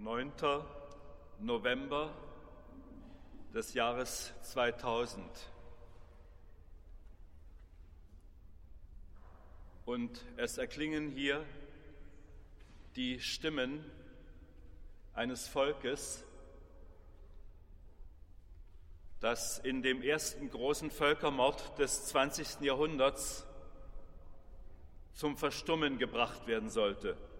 9. November des Jahres 2000. Und es erklingen hier die Stimmen eines Volkes, das in dem ersten großen Völkermord des 20. Jahrhunderts zum Verstummen gebracht werden sollte.